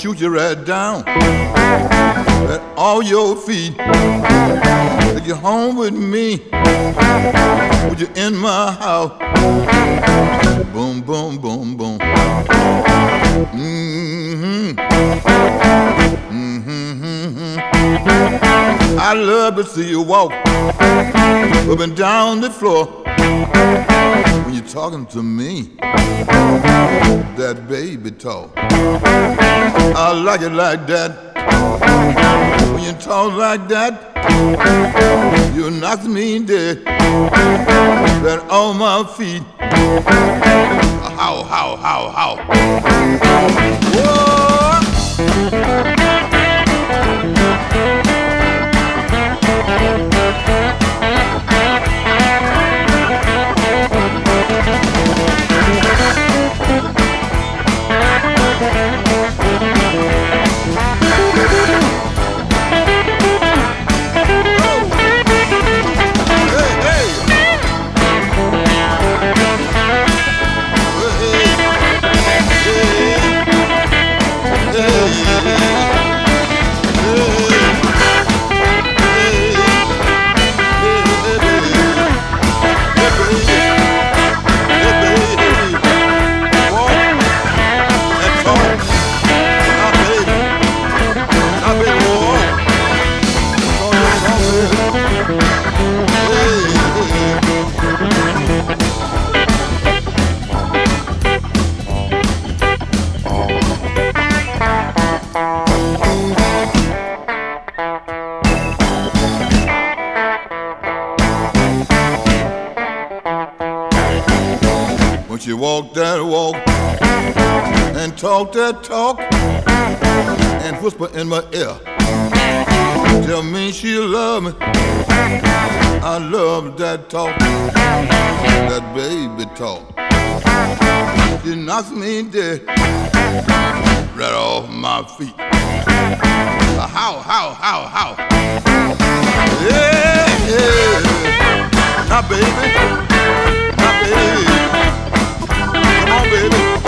shoot you right down at all your feet. Take you home with me, put you in my house. Boom, boom, boom, boom. Mm-hmm. Mm-hmm, mm-hmm. I love to see you walk up and down the floor when you're talking to me, that baby talk. I like it like that. When you talk like that, you knock me dead. Right on my feet. How, how, how, how. Whoa! Won't you walk that walk and talk that talk and whisper in my ear, tell me she love me. I love that talk, that baby talk. She knocks me dead right off my feet. How, how? Yeah, yeah. Now baby, now baby. Come on, baby.